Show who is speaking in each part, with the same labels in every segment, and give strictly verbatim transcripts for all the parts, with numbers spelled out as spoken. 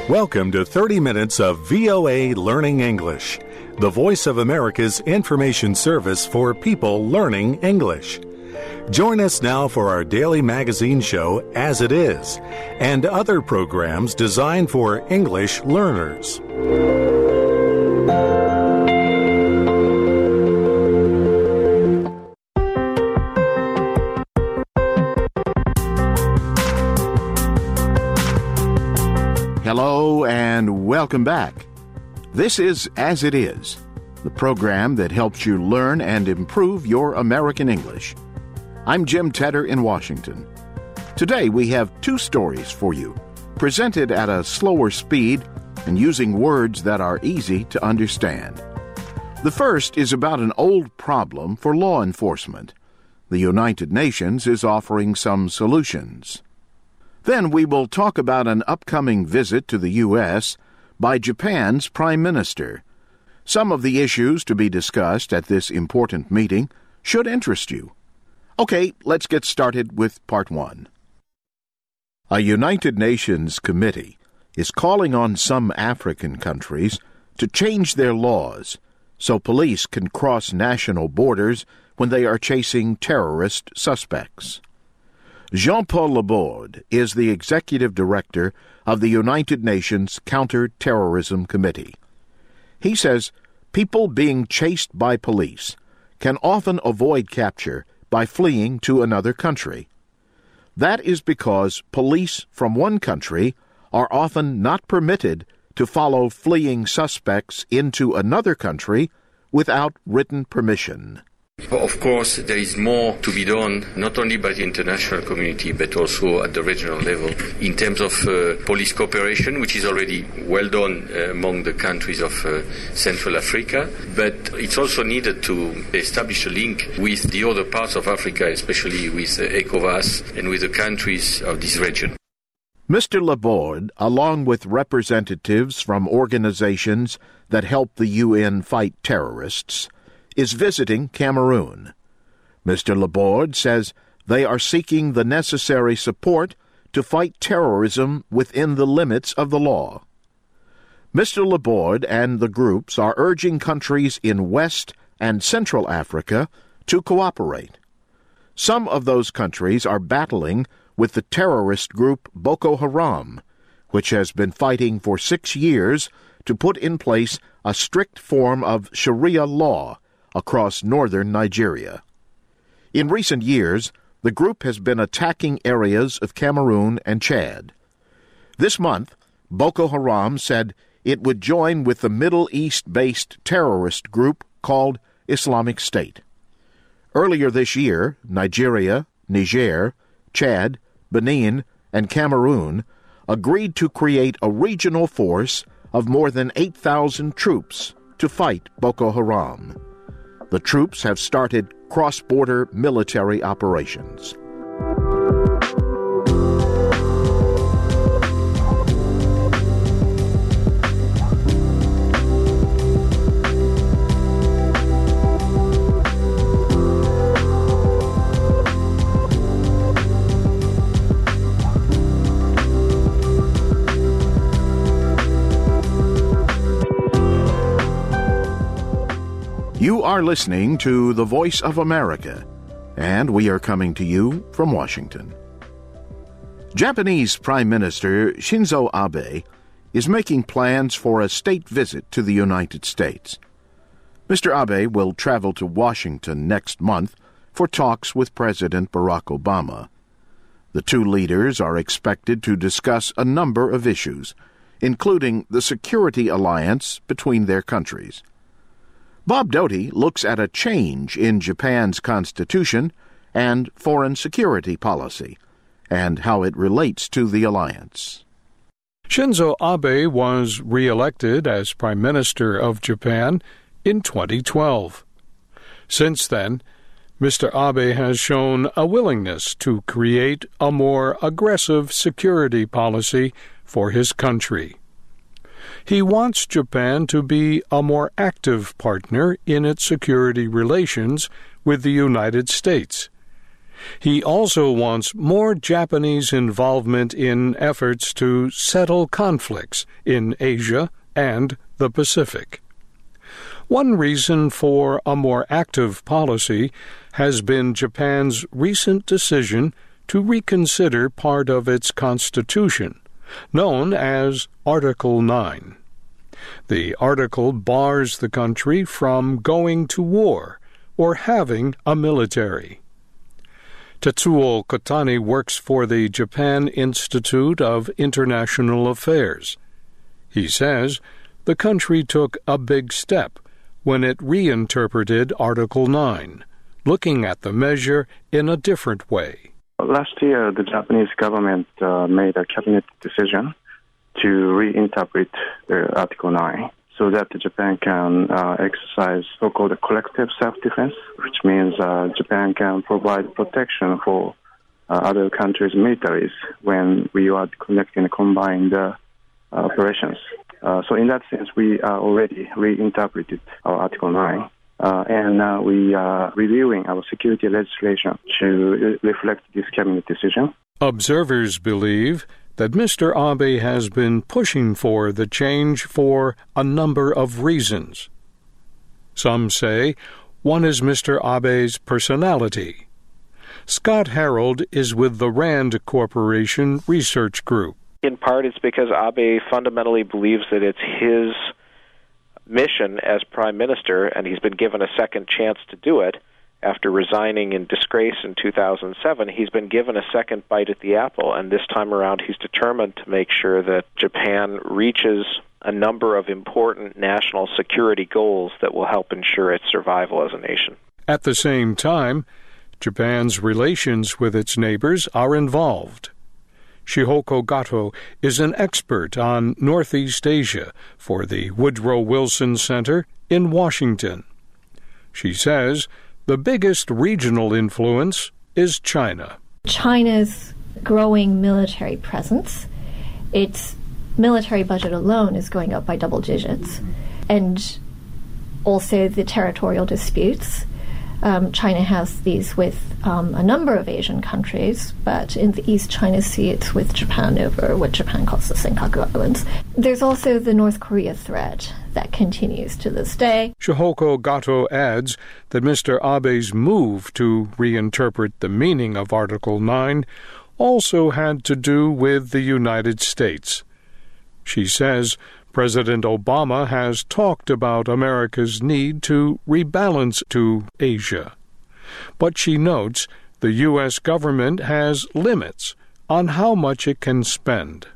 Speaker 1: Welcome to thirty minutes of V O A Learning English, the Voice of America's information service for people learning English. Join us now for our daily magazine show, As It Is, and other programs designed for English learners.
Speaker 2: Hello and welcome back. This is As It Is, the program that helps you learn and improve your American English. I'm Jim Tedder in Washington. Today we have two stories for you, presented at a slower speed and using words that are easy to understand. The first is about an old problem for law enforcement. The United Nations is offering some solutions. Then we will talk about an upcoming visit to the U S by Japan's Prime Minister. Some of the issues to be discussed at this important meeting should interest you. Okay, let's get started with part one. A United Nations committee is calling on some African countries to change their laws so police can cross national borders when they are chasing terrorist suspects. Jean-Paul Laborde is the executive director of the United Nations Counter-Terrorism Committee. He says people being chased by police can often avoid capture by fleeing to another country. That is because police from one country are often not permitted to follow fleeing suspects into another country without written permission.
Speaker 3: Of course, there is more to be done, not only by the international community, but also at the regional level, in terms of uh, police cooperation, which is already well done uh, among the countries of uh, Central Africa. But it's also needed to establish a link with the other parts of Africa, especially with uh, ECOWAS and with the countries of this region.
Speaker 2: Mister Laborde, along with representatives from organizations that help the U N fight terrorists, is visiting Cameroon. Mister Laborde says they are seeking the necessary support to fight terrorism within the limits of the law. Mister Laborde and the groups are urging countries in West and Central Africa to cooperate. Some of those countries are battling with the terrorist group Boko Haram, which has been fighting for six years to put in place a strict form of Sharia law across northern Nigeria. In recent years, the group has been attacking areas of Cameroon and Chad. This month, Boko Haram said it would join with the Middle East-based terrorist group called Islamic State. Earlier this year, Nigeria, Niger, Chad, Benin, and Cameroon agreed to create a regional force of more than eight thousand troops to fight Boko Haram. The troops have started cross-border military operations. You are listening to the Voice of America, and we are coming to you from Washington. Japanese Prime Minister Shinzo Abe is making plans for a state visit to the United States. Mister Abe will travel to Washington next month for talks with President Barack Obama. The two leaders are expected to discuss a number of issues, including the security alliance between their countries. Bob Doty looks at a change in Japan's constitution and foreign security policy, and how it relates to the alliance.
Speaker 4: Shinzo Abe was re-elected as Prime Minister of Japan in twenty twelve. Since then, Mister Abe has shown a willingness to create a more aggressive security policy for his country. He wants Japan to be a more active partner in its security relations with the United States. He also wants more Japanese involvement in efforts to settle conflicts in Asia and the Pacific. One reason for a more active policy has been Japan's recent decision to reconsider part of its constitution, known as Article nine. The article bars the country from going to war or having a military. Tetsuo Kotani works for the Japan Institute of International Affairs. He says the country took a big step when it reinterpreted Article nine, looking at the measure in a different way.
Speaker 5: Last year, the Japanese government uh, made a cabinet decision to reinterpret the Article nine so that Japan can uh, exercise so-called collective self-defense, which means uh, Japan can provide protection for uh, other countries' militaries when we are conducting combined uh, operations. Uh, so in that sense, we are already reinterpreted our Article nine. Uh, and uh, we are reviewing our security legislation to re- reflect this cabinet decision.
Speaker 4: Observers believe that Mister Abe has been pushing for the change for a number of reasons. Some say one is Mister Abe's personality. Scott Harold is with the RAND Corporation Research Group.
Speaker 6: In part, it's because Abe fundamentally believes that it's his mission as prime minister, and he's been given a second chance to do it. After resigning in disgrace in two thousand seven, he's been given a second bite at the apple, and this time around he's determined to make sure that Japan reaches a number of important national security goals that will help ensure its survival as a nation.
Speaker 4: At the same time, Japan's relations with its neighbors are involved. Shihoko Gato is an expert on Northeast Asia for the Woodrow Wilson Center in Washington. She says the biggest regional influence is China.
Speaker 7: China's growing military presence, its military budget alone is going up by double digits, and also the territorial disputes. Um, China has these with um, a number of Asian countries, but in the East China Sea it's with Japan over what Japan calls the Senkaku Islands. There's also the North Korea threat that continues to this day.
Speaker 4: Shihoko Gato adds that Mister Abe's move to reinterpret the meaning of Article nine also had to do with the United States. She says President Obama has talked about America's need to rebalance to Asia. But she notes the U S government has limits on how much it can spend.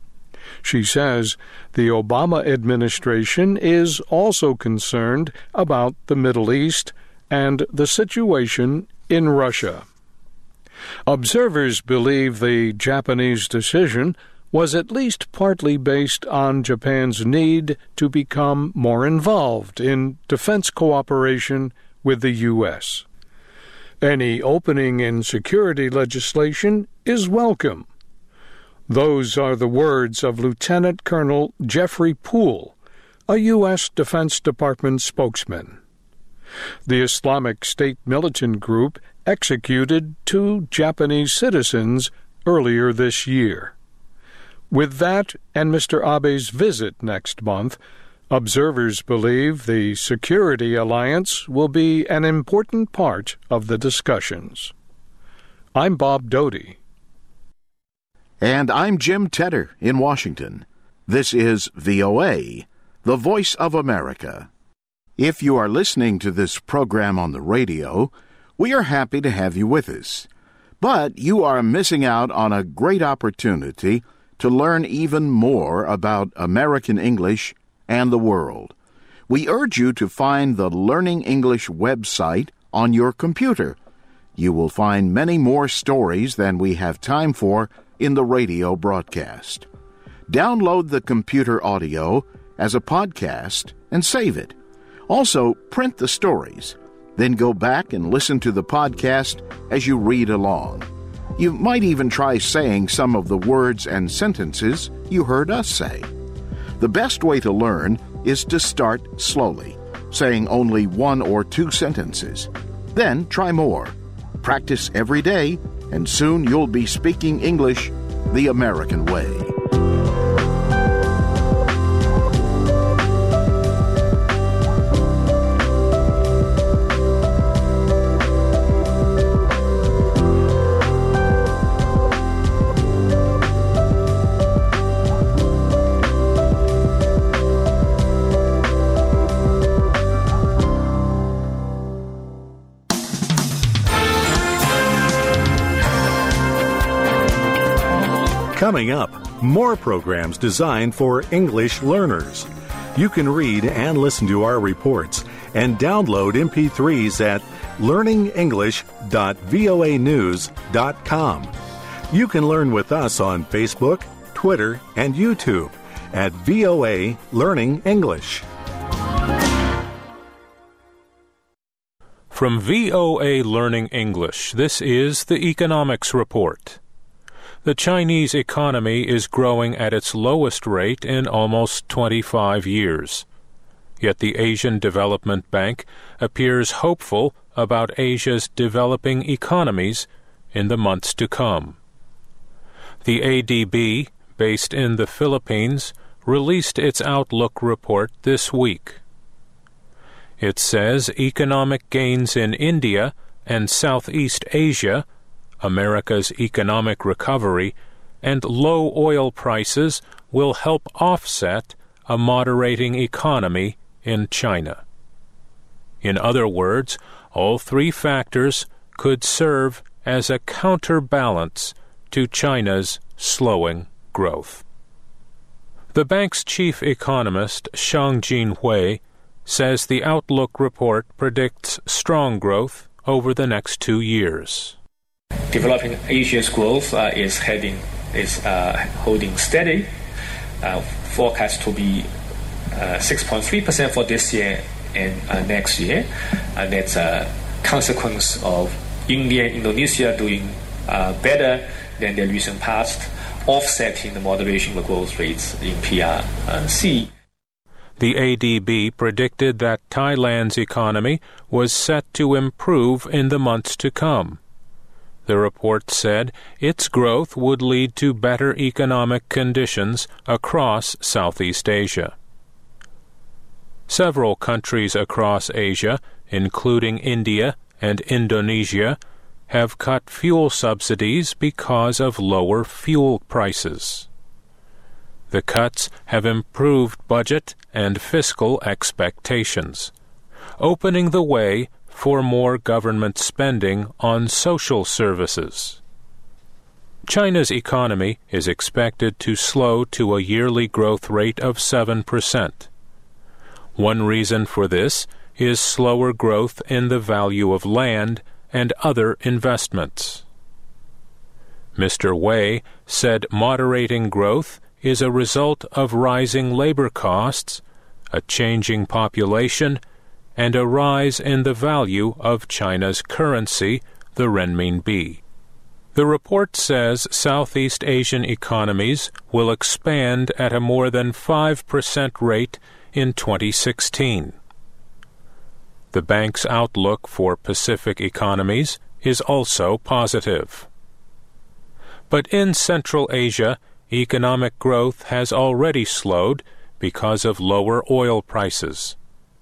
Speaker 4: She says the Obama administration is also concerned about the Middle East and the situation in Russia. Observers believe the Japanese decision was at least partly based on Japan's need to become more involved in defense cooperation with the U S. Any opening in security legislation is welcome. Those are the words of Lieutenant Colonel Jeffrey Poole, a U S Defense Department spokesman. The Islamic State militant group executed two Japanese citizens earlier this year. With that and Mister Abe's visit next month, observers believe the security alliance will be an important part of the discussions. I'm Bob Doty.
Speaker 2: And I'm Jim Tedder in Washington. This is V O A, the Voice of America. If you are listening to this program on the radio, we are happy to have you with us. But you are missing out on a great opportunity to learn even more about American English and the world. We urge you to find the Learning English website on your computer. You will find many more stories than we have time for in the radio broadcast. Download the computer audio as a podcast and save it. Also, print the stories. Then go back and listen to the podcast as you read along. You might even try saying some of the words and sentences you heard us say. The best way to learn is to start slowly, saying only one or two sentences. Then try more. Practice every day, and soon you'll be speaking English the American way.
Speaker 1: Coming up, more programs designed for English learners. You can read and listen to our reports and download M P threes at learning english dot voa news dot com. You can learn with us on Facebook, Twitter, and YouTube at V O A Learning English.
Speaker 8: From V O A Learning English, this is the Economics Report. The Chinese economy is growing at its lowest rate in almost twenty-five years. Yet the Asian Development Bank appears hopeful about Asia's developing economies in the months to come. The A D B, based in the Philippines, released its Outlook report this week. It says economic gains in India and Southeast Asia, America's economic recovery, and low oil prices will help offset a moderating economy in China. In other words, all three factors could serve as a counterbalance to China's slowing growth. The bank's chief economist, Xiangjin Hui, says the Outlook report predicts strong growth over the next two years.
Speaker 9: Developing Asia's growth uh, is heading is uh, holding steady. Uh, forecast to be uh, six point three percent for this year and uh, next year, and that's a consequence of India and Indonesia doing uh, better than the recent past, offsetting the moderation of growth rates in P R C.
Speaker 8: The A D B predicted that Thailand's economy was set to improve in the months to come. The report said its growth would lead to better economic conditions across Southeast Asia. Several countries across Asia, including India and Indonesia, have cut fuel subsidies because of lower fuel prices. The cuts have improved budget and fiscal expectations, opening the way for more government spending on social services. China's economy is expected to slow to a yearly growth rate of seven percent. One reason for this is slower growth in the value of land and other investments. Mister Wei said moderating growth is a result of rising labor costs, a changing population, and a rise in the value of China's currency, the renminbi. The report says Southeast Asian economies will expand at a more than five percent rate in twenty sixteen. The bank's outlook for Pacific economies is also positive. But in Central Asia, economic growth has already slowed because of lower oil prices.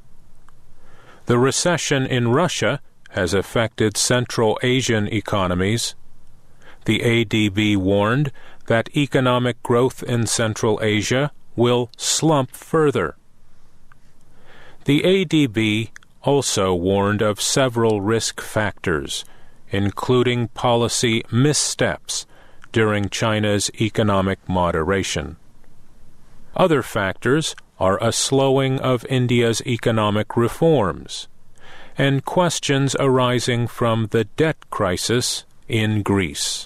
Speaker 8: The recession in Russia has affected Central Asian economies. The A D B warned that economic growth in Central Asia will slump further. The A D B also warned of several risk factors, including policy missteps during China's economic moderation. Other factors are a slowing of India's economic reforms and questions arising from the debt crisis in Greece.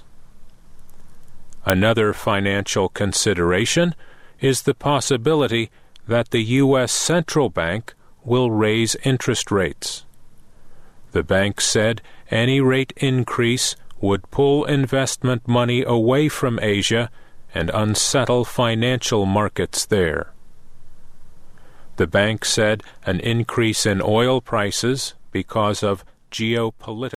Speaker 8: Another financial consideration is the possibility that the U S Central Bank will raise interest rates. The bank said any rate increase would pull investment money away from Asia and unsettle financial markets there. The bank said an increase in oil prices because of geopolitical